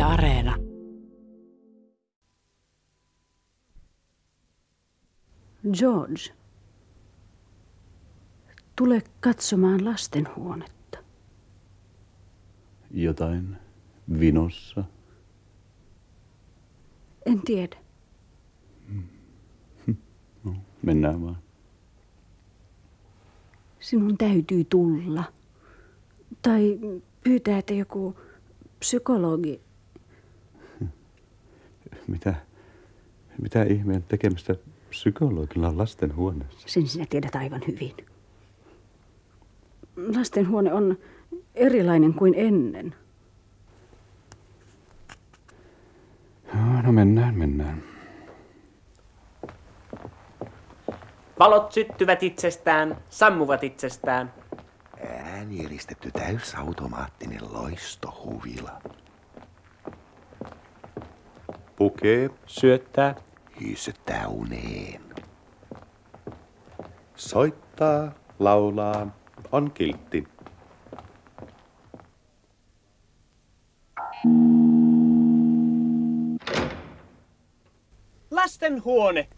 Areena. George, tule katsomaan lastenhuonetta. Jotain vinossa? En tiedä. No, mennään vaan. Sinun täytyy tulla. Tai pyytää, että joku psykologi. Mitä ihmeen tekemistä psykologilla on lastenhuoneessa? Sen sinä tiedät aivan hyvin. Lastenhuone on erilainen kuin ennen. No mennään. Valot syttyvät itsestään, sammuvat itsestään. Äänieristetty täysautomaattinen loistohuvila. Pukee, syöttää. Hyssyttää uneen. Soittaa, laulaa, on kiltti. Lastenhuone.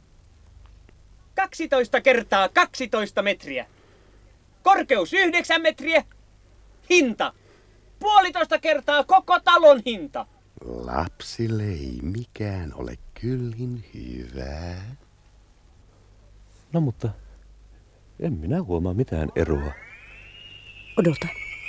12 kertaa 12 metriä. Korkeus 9 metriä. Hinta. 1,5 kertaa koko talon hinta. Lapsille ei mikään ole kyllin hyvää. No mutta en minä huomaa mitään eroa. Odota.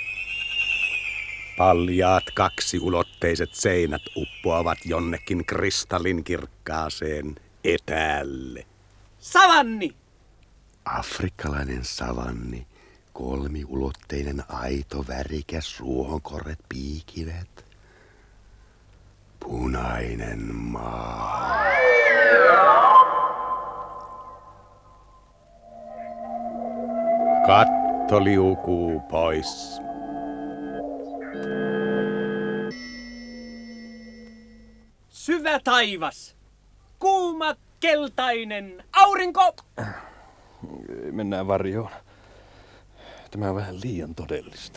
Paljaat kaksiulotteiset seinät uppoavat jonnekin kristallinkirkkaaseen etäälle. Savanni. Afrikkalainen savanni, kolmiulotteinen aito värikäs ruohonkorret piikivät. Punainen maa. Katto liukuu pois. Syvä taivas. Kuuma keltainen aurinko. Mennään varjoon. Tämä on vähän liian todellista.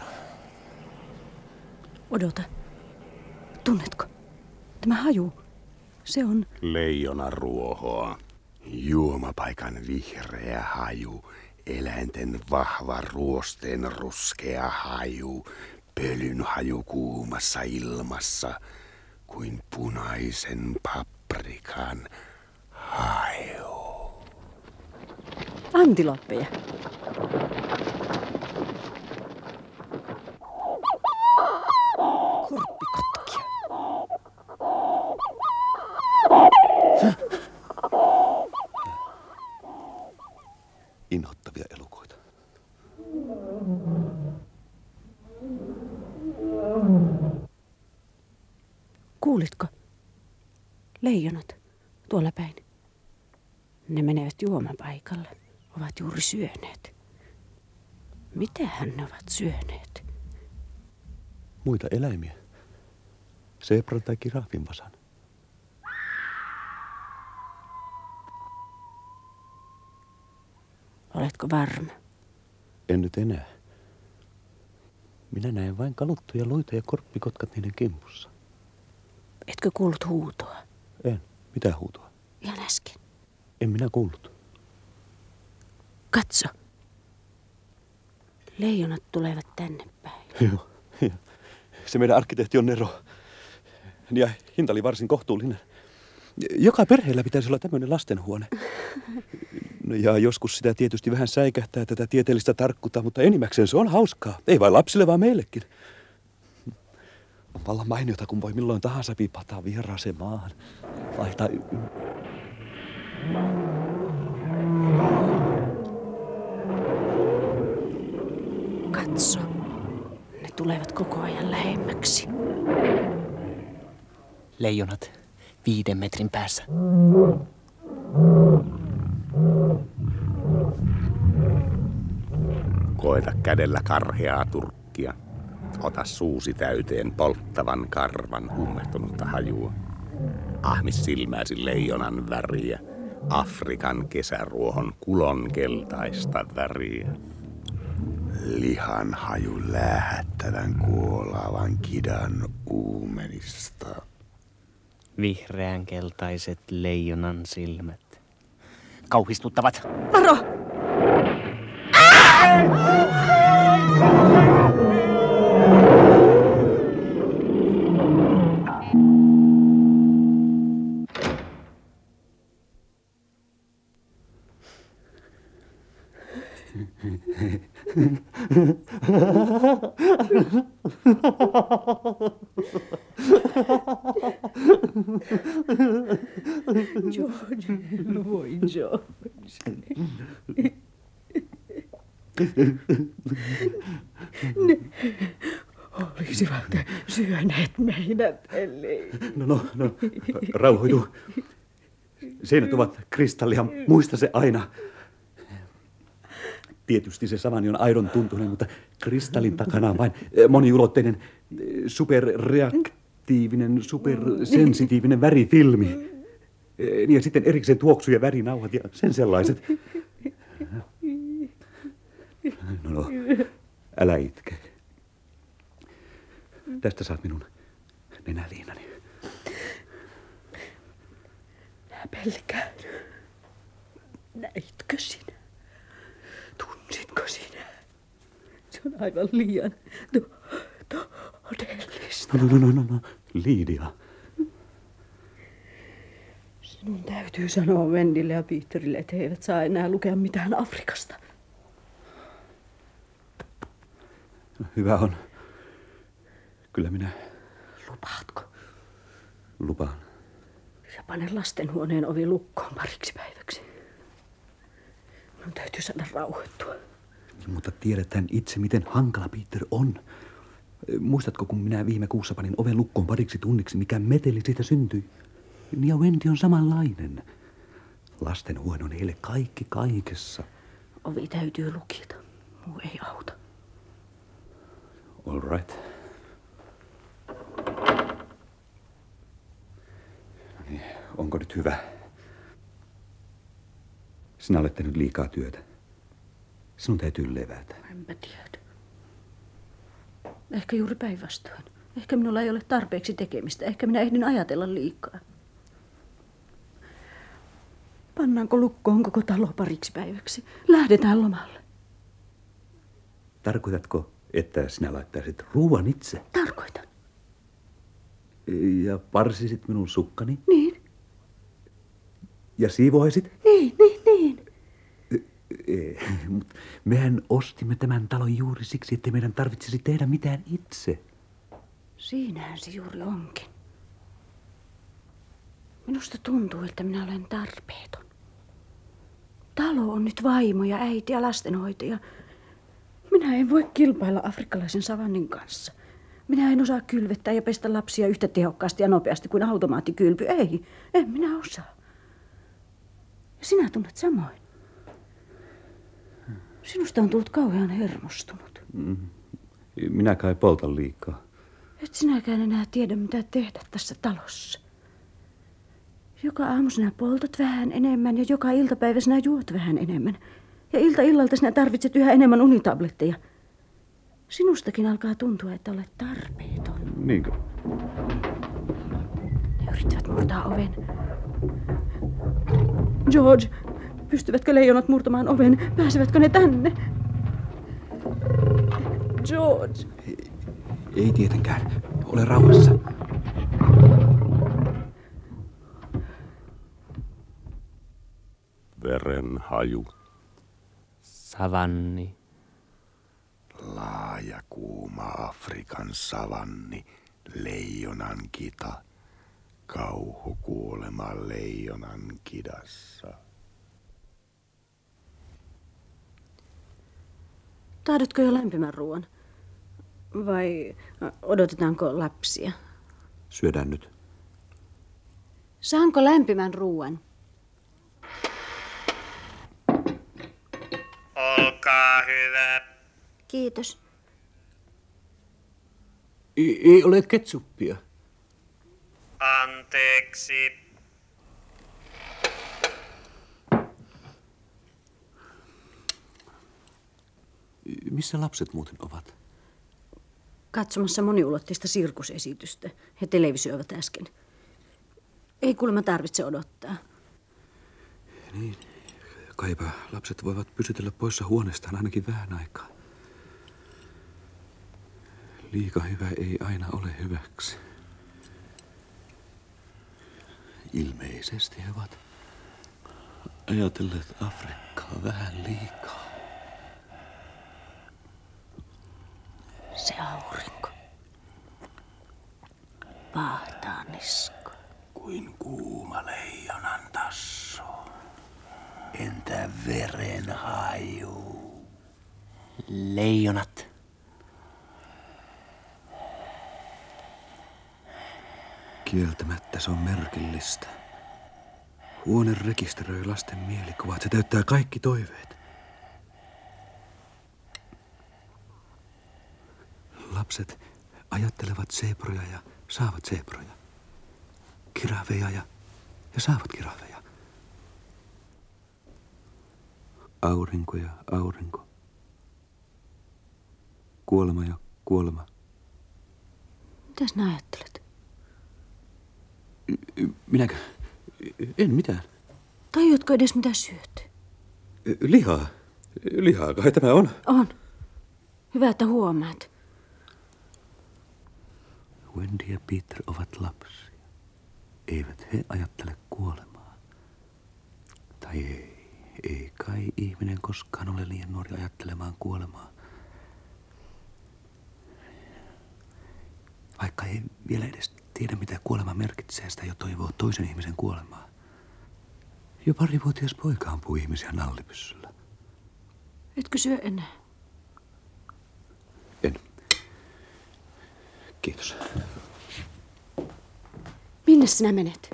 Odota. Tunnetko? Tämä haju. Se on Leijonaruohoa. Juomapaikan vihreä haju. Eläinten vahva ruosteen ruskea haju. Pölyn haju kuumassa ilmassa. Kuin punaisen paprikan haju. antiloppeja. Kurppikotkia. Inhottavia elukoita. Kuulitko? Leijonat tuolla päin. Ne menevät juomapaikalle. Ovat juuri syöneet. Mitähän ne ovat syöneet? Muita eläimiä. Zebran tai kiraffin vasan. Oletko varma? En nyt enää. Minä näen vain kaluttuja luita ja korppikotkat niiden kimpussa. Etkö kuullut huutoa? En. Mitä huutoa? Ihan äsken. En minä kuullut. Katso. Leijonat tulevat tänne päin. Joo. Se meidän arkkitehti on Nero. Ja hinta oli varsin kohtuullinen. Joka perheellä pitäisi olla tämmöinen lastenhuone. No ja joskus sitä tietysti vähän säikähtää tätä tieteellistä tarkkuutta, mutta enimmäkseen se on hauskaa. Ei vain lapsille, vaan meillekin. On vallan mainiota, kun voi milloin tahansa piipahtaa vieraaseen maahan. Vaihtaa Katso. Ne tulevat koko ajan lähemmäksi. Leijonat 5 metrin päässä. Koeta kädellä karheaa turkkia. Ota suusi täyteen polttavan karvan ummehtunutta hajua. Ahmi silmäsi leijonan väriä. Afrikan kesäruohon kulon keltaista väriä. Lihan haju läähättävän kuolaavan kidan uumenista. Vihreänkeltaiset leijonan silmät. Kauhistuttavat. Varo! George, voi George. Ne olisivat syöneet meidät, ellei. No, rauhoitu. Seinät ovat kristallia, muista se aina. Tietysti se savani on aidon tuntuinen, mutta kristallin takana on vain moniulotteinen, superreaktiivinen, supersensitiivinen värifilmi. Ja sitten erikseen tuoksu- ja värinauhat ja sen sellaiset. No, älä itke. Tästä saat minun nenäliinani. Minä pelkään. Näitkö sinä? Tunsitko sinä? Se on aivan liian todellista. No, Liidia. Sinun täytyy sanoa Wendille ja Peterille, että he eivät saa enää lukea mitään Afrikasta. Hyvä on. Kyllä minä... Lupaatko? Lupaan. Ja pane lastenhuoneen ovi lukkoon pariksi päiväksi. Minun täytyy saada rauhoittua. Mutta tiedetään itse, miten hankala Peter on. Muistatko, kun minä viime kuussa panin oven lukkoon pariksi tunniksi, mikä meteli siitä syntyi? Ja Wendy on samanlainen. Lastenhuone on heille kaikki kaikessa. Ovi täytyy lukita. Muu ei auta. All right. No niin, onko nyt hyvä? Sinä olet tehnyt liikaa työtä. Sinun täytyy levätä. Enpä tiedä. Ehkä juuri päinvastoin. Ehkä minulla ei ole tarpeeksi tekemistä. Ehkä minä ehdin ajatella liikaa. Pannaanko lukkoon koko talo pariksi päiväksi? Lähdetään lomalle. Tarkoitatko, että sinä laittaisit ruuan itse? Tarkoitan. Ja parsisit minun sukkani? Niin. Ja siivoisit? Niin. Mutta mehän ostimme tämän talon juuri siksi, että meidän tarvitsisi tehdä mitään itse. Siinähän se juuri onkin. Minusta tuntuu, että minä olen tarpeeton. Talo on nyt vaimo ja äiti ja lastenhoitaja. Minä en voi kilpailla afrikkalaisen savannin kanssa. Minä en osaa kylvettää ja pestä lapsia yhtä tehokkaasti ja nopeasti kuin automaattikylpy. En minä osaa. Ja sinä tunnet samoin. Sinusta on tullut kauhean hermostunut. Minä kai poltan liikaa. Et sinäkään enää tiedä, mitä tehdä tässä talossa. Joka aamu sinä poltat vähän enemmän ja joka iltapäivä sinä juot vähän enemmän. Ja illalta sinä tarvitset yhä enemmän unitabletteja. Sinustakin alkaa tuntua, että olet tarpeeton. Niinkö? Ne yrittävät murtaa oven. George, pystyvätkö leijonat murtamaan oven? Pääsevätkö ne tänne? George. Ei tietenkään. Ole rauhassa. Veren haju. Savanni. Laaja kuuma Afrikan savanni, leijonan kita. Kauhukuolema leijonan kidassa. Tahdotko jo lämpimän ruoan? Vai odotetaanko lapsia? Syödään nyt. Saanko lämpimän ruoan? Olkaa hyvä. Kiitos. Ei ole ketsuppia. Anteeksi. Missä lapset muuten ovat? Katsomassa moniulotteista sirkusesitystä. He televisioivat äsken. Ei kuulemma tarvitse odottaa. Niin, kaipa lapset voivat pysytellä poissa huoneestaan ainakin vähän aikaa. Liika hyvä ei aina ole hyväksi. Ilmeisesti he ovat ajatelleet Afrikkaa vähän liikaa. Se aurinko paahtaa nisko. Kuin kuuma leijonan tassu. Entä veren haju? Leijonat. Kieltämättä se on merkillistä. Huone rekisteröi lasten mielikuvat. Se täyttää kaikki toiveet. Lapset ajattelevat seeproja ja saavat seeproja. Kirahveja ja saavat kirahveja. Aurinko ja aurinko. Kuolema ja kuolema. Mitäs nää ajattelet? Minäkö? En mitään. Tajuatko edes mitä syöt? Lihaa. Lihaa kai tämä on. On. Hyvä, että huomaat. Wendy ja Peter ovat lapsia. Eivät he ajattele kuolemaa. Tai ei kai ihminen koskaan ole liian nuori ajattelemaan kuolemaa. Vaikka ei vielä edes tiedä, mitä kuolema merkitsee, sitä jo toivoo toisen ihmisen kuolemaa. Jo 2-vuotias poika ampuu ihmisiä nallipyssyllä. Etkö syö enää? En. Kiitos. Minne sinä menet?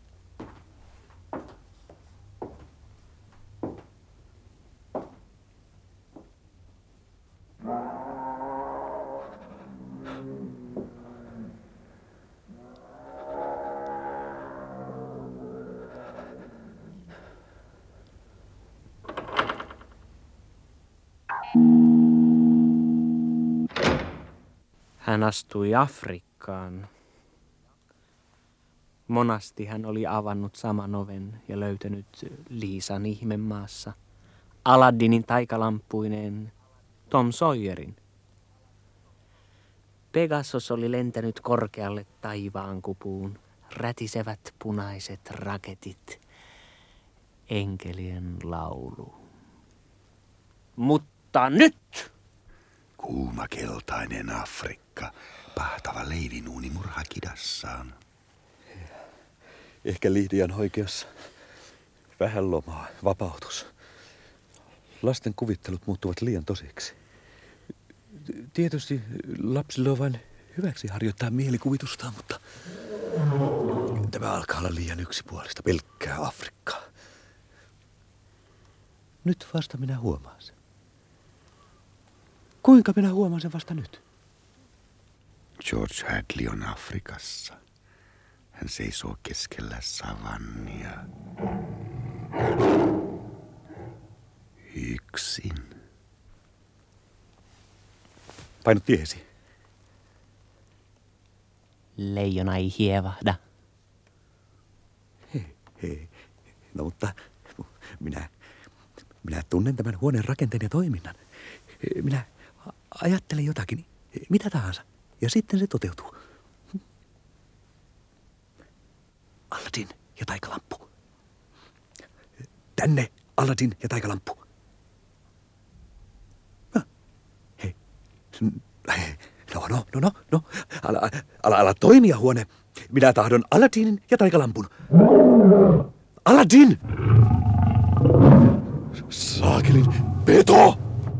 Hän astui Afrikkaan. Monasti hän oli avannut saman oven ja löytänyt Liisan ihmemaassa, Aladdinin taikalampuineen, Tom Sawyerin. Pegasus oli lentänyt korkealle taivaankupuun, rätisevät punaiset raketit, enkelien laulu. Mutta nyt! Kuuma keltainen Afrikka, pahtava leivinuuni murhakidassaan. Ehkä Liidia on oikeassa. Vähän lomaa, vapautus. Lasten kuvittelut muuttuvat liian tosiksi. Tietysti lapsille on vain hyväksi harjoittaa mielikuvitustaan, mutta tämä alkaa olla liian yksipuolista, pelkkää Afrikkaa. Nyt vasta minä huomaan sen. Kuinka minä huomaan sen vasta nyt? George Hadley on Afrikassa. Hän seisoo keskellä savannia. Yksin. Painu tiesi. Leijona ei hievahda. Hei. No mutta minä tunnen tämän huoneen rakenteen ja toiminnan. Minä ajattelen jotakin, mitä tahansa, ja sitten se toteutuu. Aladdin ja taikalamppu. Tänne Aladdin ja taikalamppu. Hei. No. Ala toimia, huone. Minä tahdon Aladdinin ja taikalampun. Aladdin! Saakelin peto!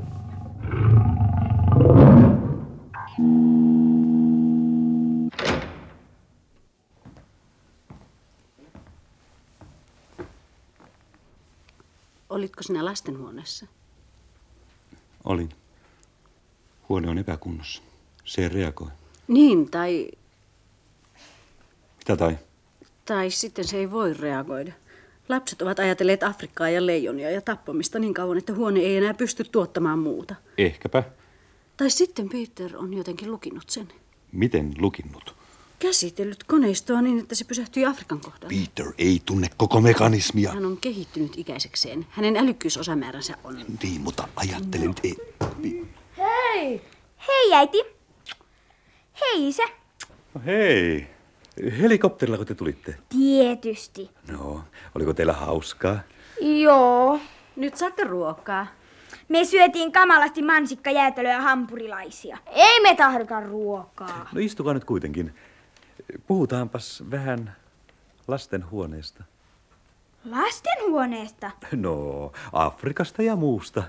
Olitko sinä lastenhuoneessa? Olin. Huone on epäkunnossa. Se ei reagoi. Niin, tai Mitä tai? Tai sitten se ei voi reagoida. Lapset ovat ajatelleet Afrikkaa ja leijonia ja tappamista niin kauan, että huone ei enää pysty tuottamaan muuta. Ehkäpä. Tai sitten Peter on jotenkin lukinut sen. Miten lukinnut? käsitellyt koneistoa niin, että se pysähtyi Afrikan kohdalle. Peter ei tunne koko mekanismia. Hän on kehittynyt ikäisekseen. Hänen älykkyysosamääränsä on. Niin, mutta ajattelen nyt ei... Hei! Hei, äiti. Hei, isä. No hei. Helikopterilla kun te tulitte? Tietysti. No, oliko teillä hauskaa? Joo. Nyt saatte ruokaa. Me syötiin kamalasti mansikkajäätelöä ja hampurilaisia. Ei me tahdota ruokaa. No istukaa nyt kuitenkin. Puhutaanpas vähän lastenhuoneesta. Lastenhuoneesta? No, Afrikasta ja muusta.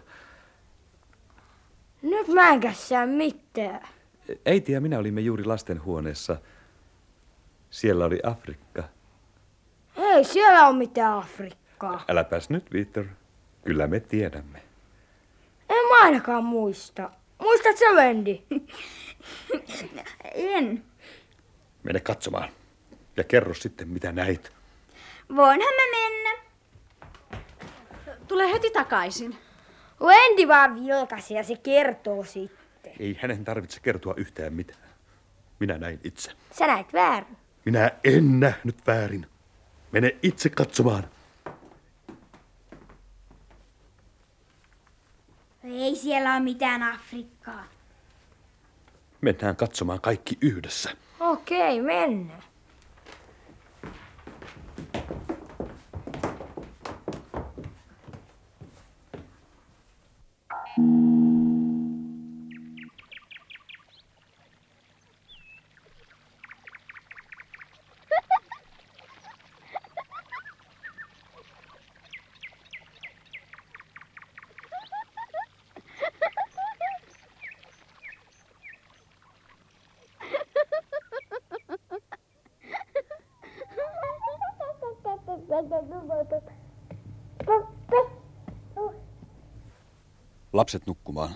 Nyt mä en kässää mitään. Äiti ja minä olimme juuri lastenhuoneessa. Siellä oli Afrikka. Ei siellä ole mitään Afrikkaa. Äläpäs nyt, Peter. Kyllä me tiedämme. En mä ainakaan muista. Muistat sä, Wendy? En. Mene katsomaan. Ja kerro sitten, mitä näit. Voinhan mä mennä. Tule heti takaisin. Wendy vaan vilkasi ja se kertoo sitten. Ei hänen tarvitse kertoa yhtään mitään. Minä näin itse. Sä näit väärin. Minä en nähnyt väärin. Mene itse katsomaan. Ei siellä ole mitään Afrikkaa. Mennään katsomaan kaikki yhdessä. Okei, mennään. Lapset nukkumaan.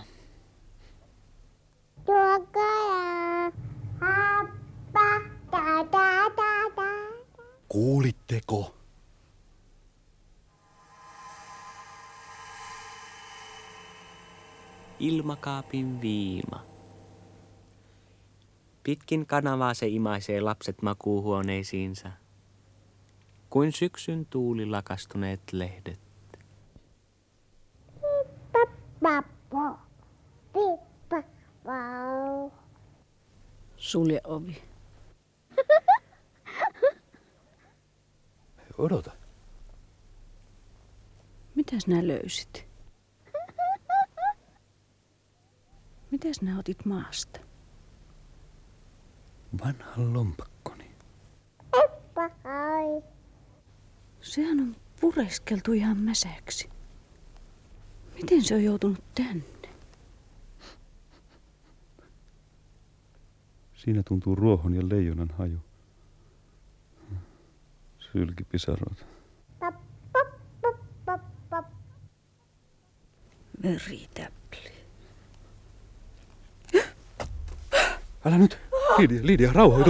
Kuulitteko? Ilmakaapin viima. Pitkin kanavaa se imaisee lapset makuuhuoneisiinsa, kuin syksyn tuuli lakastuneet lehdet. Sulje ovi. Odota. Mitäs nää löysit? Mitäs nää otit maasta? Vanhan lompakkoni. Sehän on pureskeltu ihan mäsäksi. Miten se on joutunut tänne? Siinä tuntuu ruohon ja leijonan haju. Sylkipisaroita. Veritäpli. Älä nyt. Lidia, rauhoitu.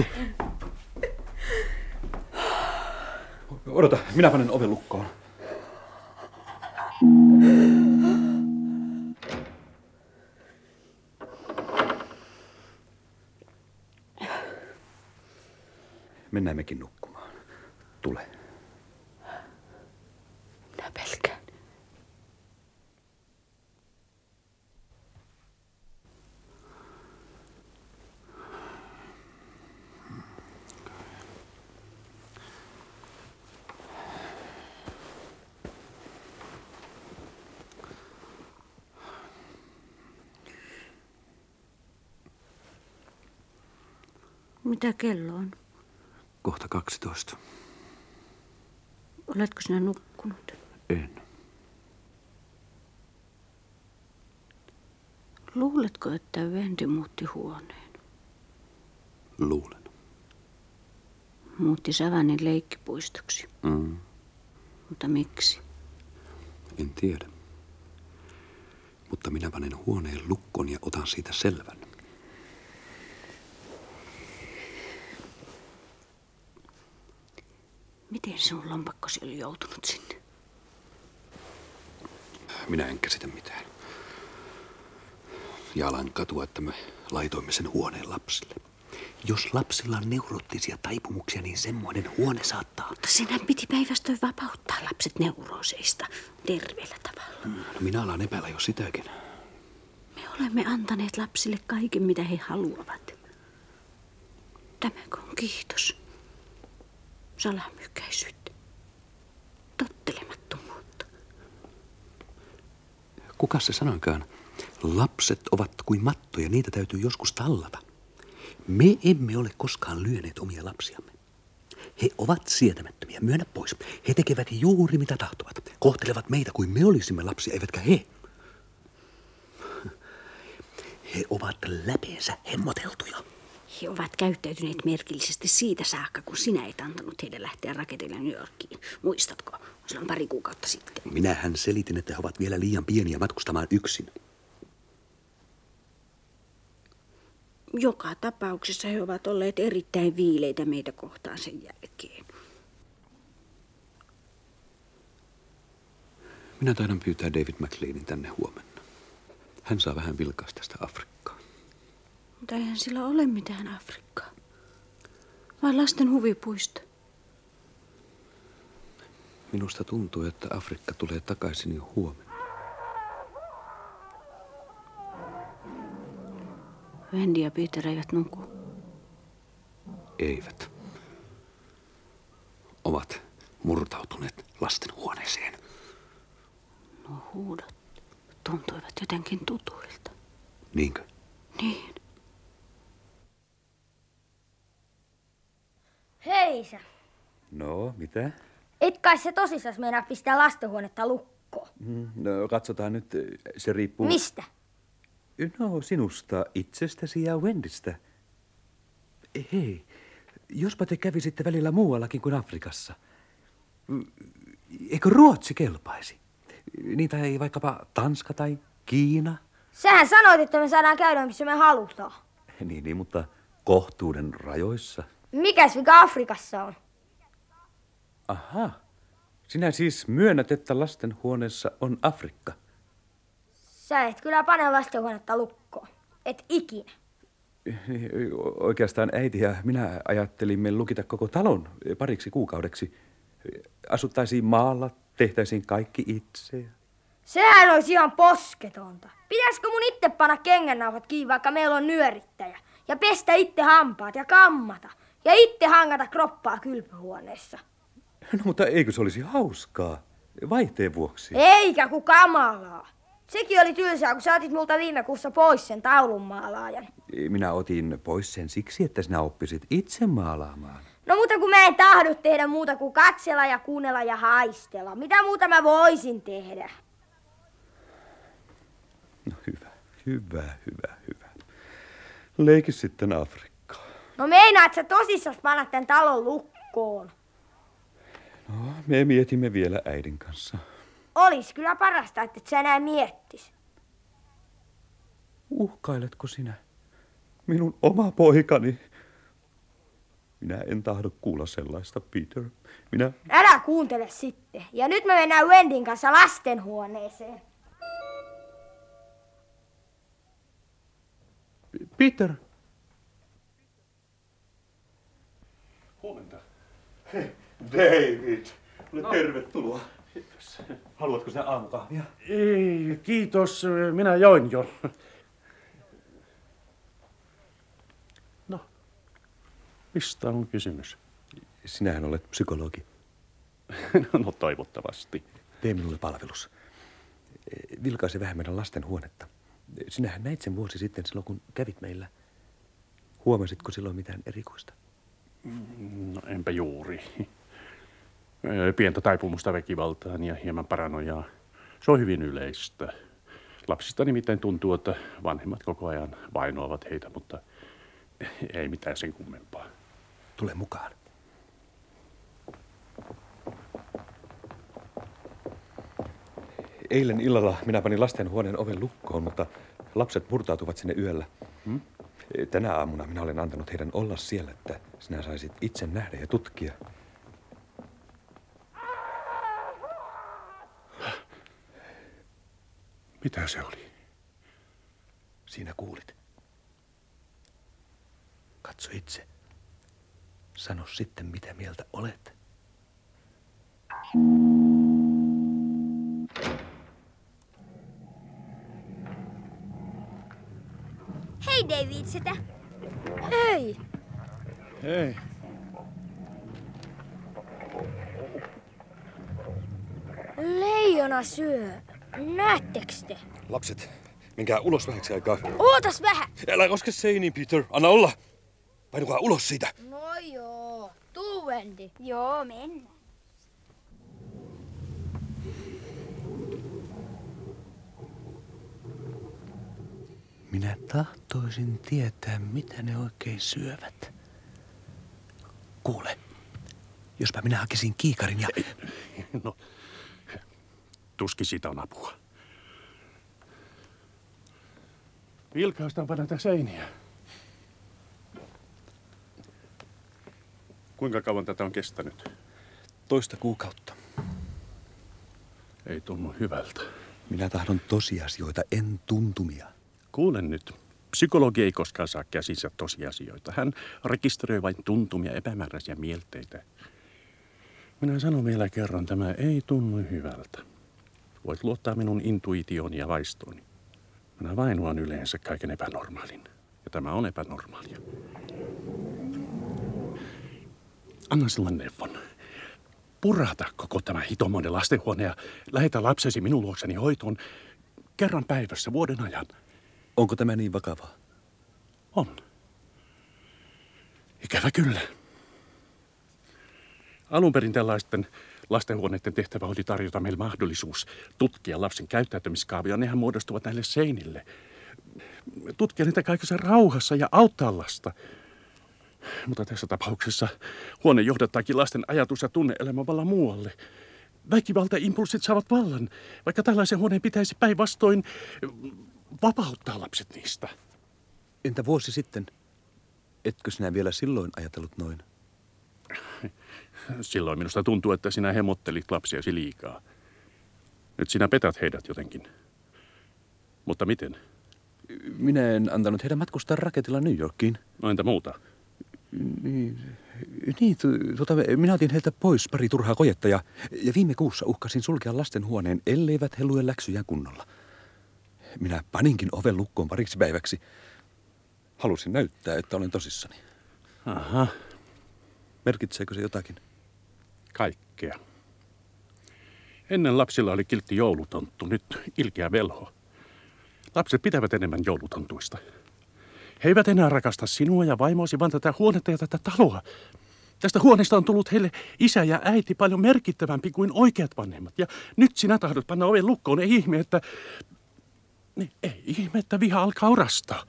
Odota, minä panen oven lukkoon. Mennään mekin nukkumaan. Tule. Minä pelkään. Mitä kello on? Kohta 12. Oletko sinä nukkunut? En. Luuletko, että Wendy muutti huoneen? Luulen. Muutti Savannin leikkipuistoksi. Mm. Mutta miksi? En tiedä. Mutta minä panen huoneen lukkoon ja otan siitä selvän. Miten sinun lompakkosi oli joutunut sinne? Minä en käsitä mitään. Ja alan katua, että me laitoimme sen huoneen lapsille. Jos lapsilla on neuroottisia taipumuksia, niin semmoinen huone saattaa... Mutta sinä piti päinvastoin vapauttaa lapset neurooseista terveellä tavalla. No minä alan epäillä jo sitäkin. Me olemme antaneet lapsille kaiken, mitä he haluavat. Tämäkö on kiitos? Salamykäisyyttä. Tottelemattomuutta. Kuka se sanoinkaan? Lapset ovat kuin mattoja, niitä täytyy joskus tallata. Me emme ole koskaan lyöneet omia lapsiamme. He ovat sietämättömiä, myönnä pois. He tekevät juuri mitä tahtovat. Kohtelevat meitä kuin me olisimme lapsia, eivätkä he. He ovat läpeensä hemmoteltuja. He ovat käyttäytyneet merkillisesti siitä saakka, kun sinä et antanut heidän lähteä raketilla New Yorkiin. Muistatko? Silloin pari kuukautta sitten. Minähän selitin, että he ovat vielä liian pieniä matkustamaan yksin. Joka tapauksessa he ovat olleet erittäin viileitä meitä kohtaan sen jälkeen. Minä taidan pyytää David McLeanin tänne huomenna. Hän saa vähän vilkaista tästä Afrikkaa. Mutta eihän sillä ole mitään Afrikkaa. Vai lasten huvipuisto. Minusta tuntuu, että Afrikka tulee takaisin jo huomenna. Wendy ja Peter eivät nuku. Eivät. Ovat murtautuneet lastenhuoneeseen. Nuo huudot tuntuivat jotenkin tutuilta. Niinkö? Niin. Hei sä. No, mitä? Et kai se tosissaan meinaa pistää lastenhuonetta lukkoon. No, katsotaan nyt. Se riippuu... Mistä? No, sinusta itsestäsi ja Wendystä. Hei, jospa te kävisitte välillä muuallakin kuin Afrikassa. Eikö Ruotsi kelpaisi? Niitä ei vaikkapa Tanska tai Kiina? Sähän sanoit, että me saadaan käydä, missä me halutaan. Niin, mutta kohtuuden rajoissa. Mikäs vika Afrikassa on? Aha. Sinä siis myönnät, että lastenhuoneessa on Afrikka. Sä et kyllä pane lastenhuonetta lukkoon. Et ikinä. Oikeastaan äiti ja minä ajattelimme lukita koko talon pariksi kuukaudeksi. Asuttaisiin maalla, tehtäisiin kaikki itse. Sehän olisi ihan posketonta. Pitäisikö mun itse panna kengännauhat kiinni, vaikka meillä on nyörittäjä? Ja pestä itse hampaat ja kammata. Ja itse hangata kroppaa kylpyhuoneessa. No mutta eikö se olisi hauskaa? Vaihteen vuoksi. Eikä ku kamalaa. Sekin oli tylsää, kun sä otit multa viime kuussa pois sen taulunmaalaajan. Minä otin pois sen siksi, että sinä oppisit itse maalaamaan. No mutta kun mä en tahdo tehdä muuta kuin katsella ja kuunnella ja haistella. Mitä muuta mä voisin tehdä? No hyvä. Leiki sitten Afrikkaa. No meinaat sä tosissaan panna tän talon lukkoon? No, me mietimme vielä äidin kanssa. Olis kyllä parasta, että et sä enää miettis. Uhkailetko sinä? Minun oma poikani. Minä en tahdo kuulla sellaista, Peter. Älä kuuntele sitten. Ja nyt me mennään Wendyn kanssa lastenhuoneeseen. Peter. Huomenta. David, tervetuloa. Haluatko sinä aamukahvia? Ei, kiitos. Minä join jo. No, mistä on kysymys? Sinähän olet psykologi. No toivottavasti. Tee minulle palvelus. Vilkaise vähän meidän lasten huonetta. Sinähän näit sen vuosi sitten silloin, kun kävit meillä. Huomasitko silloin mitään erikoista? No enpä juuri. Pientä taipumusta väkivaltaan ja hieman paranojaa. Se on hyvin yleistä. Lapsista nimittäin tuntuu, että vanhemmat koko ajan vainoavat heitä, mutta ei mitään sen kummempaa. Tule mukaan. Eilen illalla minä panin lastenhuoneen oven lukkoon, mutta lapset murtautuvat sinne yöllä. Tänä aamuna minä olen antanut heidän olla siellä, että sinä saisit itse nähdä ja tutkia. Mitä se oli? Siinä kuulit. Katso itse. Sano sitten, mitä mieltä olet. Hei David, sitä. Hei. Hei. Leijona syö. Näettekö te? Lapset, menkää ulos vähäksi aikaa. Ootas vähän. Älä koske seiniin, Peter. Anna olla. Painukaa ulos siitä. No joo. Tuu, Wendy. Joo, mennään. Minä tahtoisin tietää, mitä ne oikein syövät. Kuule, jospa minä hakisin kiikarin ja... No, tuskin siitä on apua. Vilkaistaanpa näitä seiniä. Kuinka kauan tätä on kestänyt? 2 kuukautta. Ei tunnu hyvältä. Minä tahdon tosiasioita, en tuntumia. Kuule nyt. Psykologi ei koskaan saa käsinsä tosiasioita. Hän rekisteröi vain tuntumia, epämääräisiä mielteitä. Minä sanon vielä kerran, tämä ei tunnu hyvältä. Voit luottaa minun intuitioni ja vaistooni. Minä vainoan yleensä kaiken epänormaalin. Ja tämä on epänormaalia. Anna sinulle neuvon. Purata koko tämä hitomoinen lastenhuone ja lähetä lapsesi minun luokseni hoitoon kerran päivässä vuoden ajan. Onko tämä niin vakavaa? On. Ikävä kyllä. Alun perin tällaisten lastenhuoneiden tehtävä oli tarjota meille mahdollisuus tutkia lapsen käyttäytymiskaavia. Nehän muodostuvat näille seinille. Tutkia niitä kaikessa rauhassa ja auttaa lasta. Mutta tässä tapauksessa huone johdattaakin lasten ajatus- ja tunne-elämän vallan muualle. Väkivalta-impulssit saavat vallan, vaikka tällaisen huoneen pitäisi päinvastoin vapauttaa lapset niistä. Entä vuosi sitten? Etkö sinä vielä silloin ajatellut noin? Silloin minusta tuntuu, että sinä hemottelit lapsiasi liikaa. Nyt sinä petät heidät jotenkin. Mutta miten? Minä en antanut heidän matkustaa raketilla New Yorkiin. No entä muuta? Minä otin heiltä pois pari turhaa kojetta ja viime kuussa uhkasin sulkea lastenhuoneen, elleivät he lue läksyjään kunnolla. Minä paninkin oven lukkoon pariksi päiväksi. Halusin näyttää, että olen tosissani. Aha. Merkitseekö se jotakin? Kaikkea. Ennen lapsilla oli kiltti joulutonttu, nyt ilkeä velho. Lapset pitävät enemmän joulutontuista. He eivät enää rakasta sinua ja vaimoasi, vaan tätä huonetta ja tätä taloa. Tästä huoneesta on tullut heille isä ja äiti paljon merkittävämpi kuin oikeat vanhemmat. Ja nyt sinä tahdot panna oven lukkoon. Ei ihme, että viha alkaa orastaa.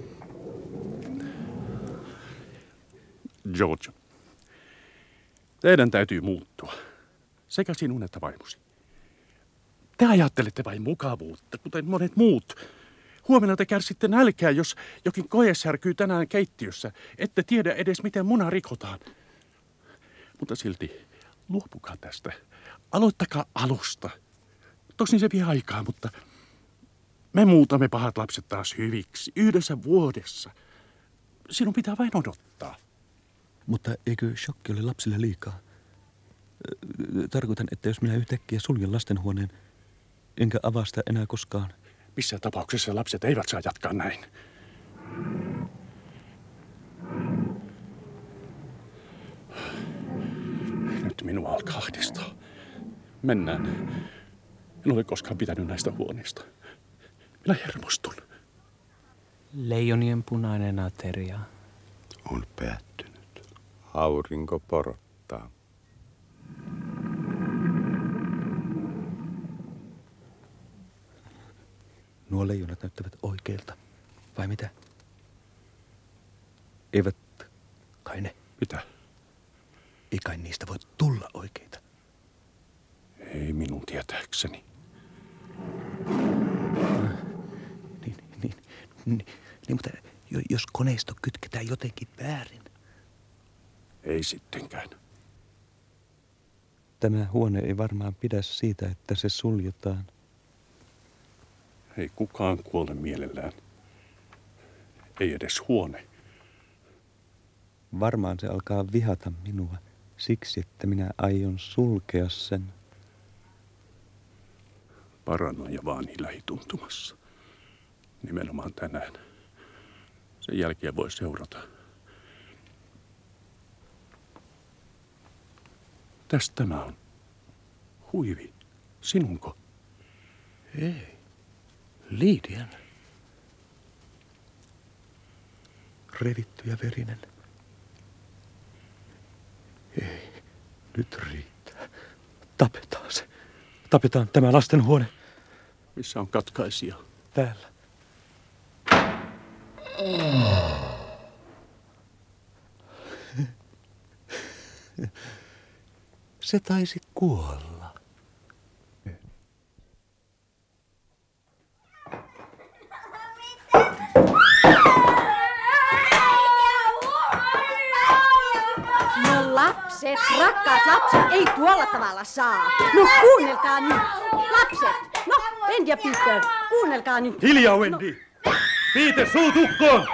George, teidän täytyy muuttua. Sekä sinun että vaimosi. Te ajattelette vain mukavuutta, kuten monet muut. Huomenna te kärsitte nälkää, jos jokin koe särkyy tänään keittiössä. Ette tiedä edes, miten muna rikotaan. Mutta silti, luopukaa tästä. Aloittakaa alusta. Tosin se vie aikaa, mutta me muutamme pahat lapset taas hyviksi. 1 vuodessa. Sinun pitää vain odottaa. Mutta eikö shokki ole lapsille liikaa? Tarkoitan, että jos minä yhtäkkiä suljen lastenhuoneen, enkä avaa sitä enää koskaan. Missä tapauksessa lapset eivät saa jatkaa näin? Nyt minua alkaa ahdistaa. Mennään. En ole koskaan pitänyt näistä huoneista. Minä hermostun. Leijonien punainen ateria. On päättynyt. Aurinko porottaa. Nuo leijonat näyttävät oikeilta. Vai mitä? Eivät kai ne? Mitä? Ei kai niistä voi tulla oikeita. Ei minun tietääkseni. Niin, mutta jos koneisto kytketään jotenkin väärin. Ei sittenkään. Tämä huone ei varmaan pidä siitä, että se suljetaan. Ei kukaan kuole mielellään. Ei edes huone. Varmaan se alkaa vihata minua siksi, että minä aion sulkea sen. Paranoja vaani lähituntumassa. Nimenomaan tänään. Sen jälkeen voi seurata. Tästä tämä on. Huivi. Sinunko? Ei. Liidian. Revitty ja verinen. Ei. Nyt riittää. Tapetaan se. Tapetaan tämä lastenhuone. Missä on katkaisija? Täällä. Se taisi kuolla. No lapset, rakkaat lapset, ei tuolla tavalla saa. No kuunnelkaa nyt. Lapset, no Ben ja Peter, kuunnelkaa nyt. Hiljaa, Wendy! Peter, suu tukkoon!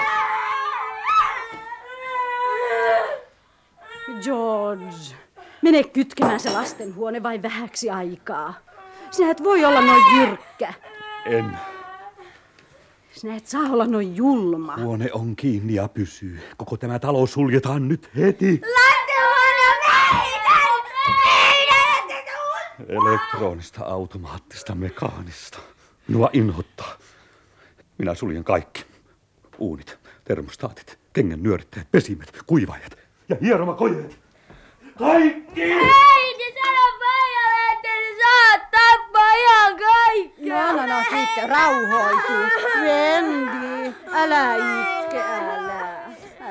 George, mene kytkemään se lastenhuone vain vähäksi aikaa. Sinä et voi olla noin jyrkkä. En. Sinä et saa olla noin julma. Huone on kiinni ja pysyy. Koko tämä talo suljetaan nyt heti. Lastenhuone on meidän! Elektronista, automaattista, mekaanista. Minua inhottaa. Minä suljen kaikki. Uunit, termostaatit, kengän nyörittäjät, pesimet, kuivaajat ja hieromakojeet. Kaikki! Äiti, sano paijalle, että ne saa tappaa ihan kaikki. No, sitten rauhoitu. Wendy, älä itke, älä.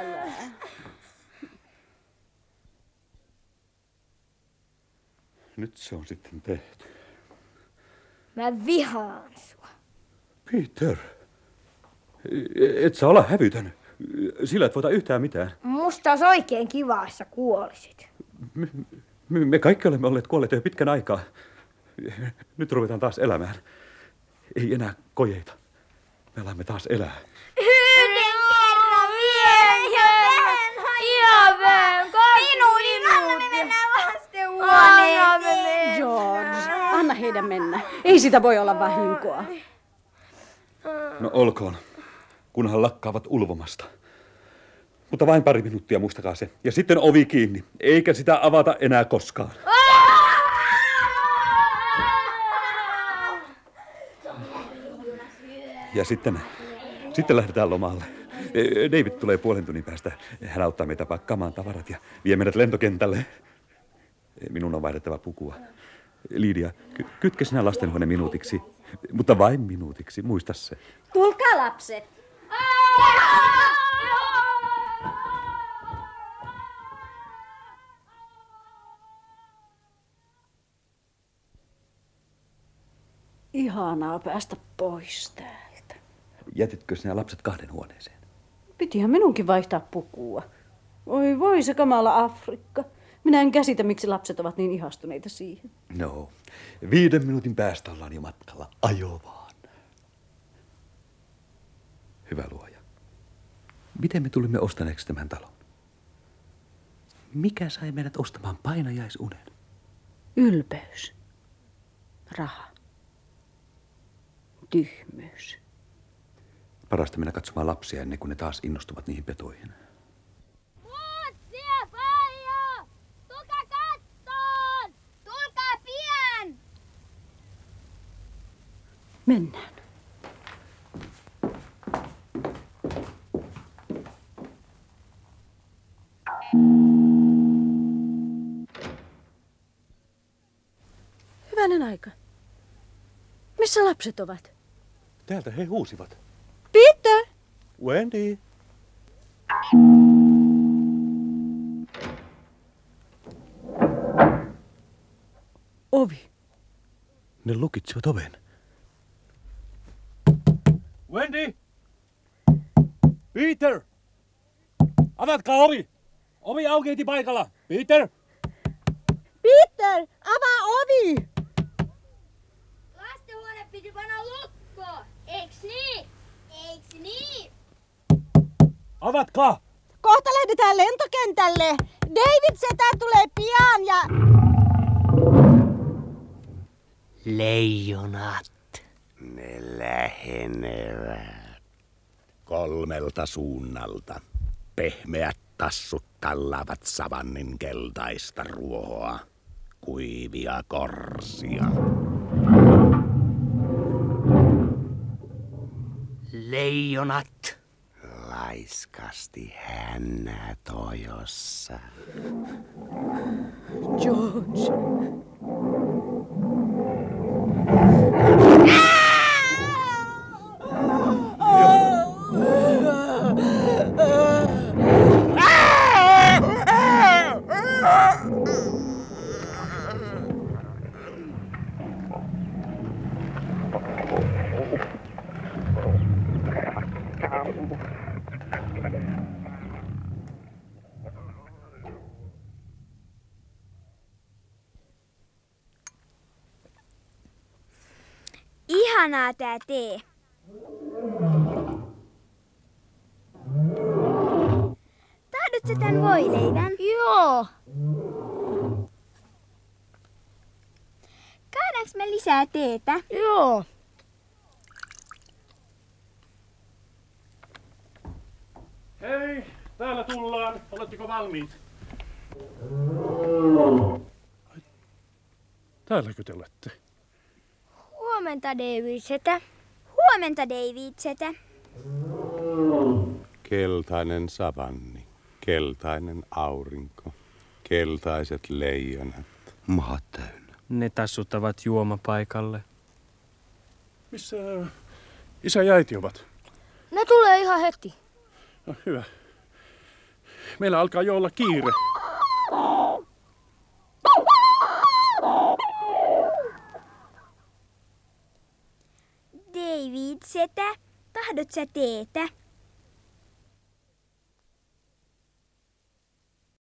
Nyt se on sitten tehty. Mä vihaan sua. Peter, et sä olla hävytön. Sillä et voita yhtään mitään. Musta olisi oikein kiva, jos sä kuolisit. Me kaikki olemme olleet kuolleet jo pitkän aikaa. Nyt ruvetaan taas elämään. Ei enää kojeita. Me alamme taas elää. Yhden kerran vielä. Ja vähän. Minuutin. Anna me mennään lastenhuoneeseen. George, anna heidän mennä. Ei sitä voi olla vahinkoa. No olkoon, kunhan lakkaavat ulvomasta. Mutta vain pari minuuttia, muistakaa se. Ja sitten ovi kiinni, eikä sitä avata enää koskaan. Ja sitten lähdetään lomalle. David tulee puolen tunnin päästä. Hän auttaa meitä pakkaamaan tavarat ja vie meidät lentokentälle. Minun on vaihdettava pukua. Liidia, kytke sinä lastenhuone minuutiksi. Mutta vain minuutiksi, muista se. Tulkaa lapset. Ihanaa päästä pois täältä. Jätitkö sinä lapset kahden huoneeseen? Pitihän minunkin vaihtaa pukua. Oi voi se kamala Afrikka. Minä en käsitä, miksi lapset ovat niin ihastuneita siihen. No, 5 minuutin päästä ollaan jo matkalla. Ajo vaan. Hyvä luoja. Miten me tulimme ostaneeksi tämän talon? Mikä sai meidät ostamaan painajaisunen? Ylpeys. Raha. Tyhmyys. Parasta mennä katsomaan lapsia ennen kuin ne taas innostuvat niihin petoihin. Mutsia, Faija! Tulkaa kattoon! Tulkaa pian! Mennään. Hyvänen aika. Missä lapset ovat? Täältä he huusivat. Peter! Wendy! Ovi. Ne lukitsivat oven. Wendy! Peter! Avatkaa ovi! Ovi auki heti paikalla! Peter! Peter, avaa ovi! Lastenhuone piti panna lukkoon, eiks niin? Eiks niin? Avatkaa! Kohta lähdetään lentokentälle. David setä tulee pian ja... Leijonat. Ne lähenevät 3 suunnalta. Pehmeät tassut tallaavat savannin keltaista ruohoa, kuivia korsia. Leijonat. Laiskasti hännää tojossa. George. Ihanaa tää tee. Tahdot sä tän voileivän? Joo. Kaadaanko me lisää teetä? Joo. Hei, täällä tullaan. Oletteko valmiit? Täälläkö te olette? Huomenta, David setä. Huomenta, David setä. Keltainen savanni, keltainen aurinko, keltaiset leijonat, maat täynnä. Ne tassuttavat juomapaikalle. Missä isä ja äiti ovat? Ne tulee ihan heti. No, hyvä. Meillä alkaa jo olla kiire. David setä, tahdot sä teetä?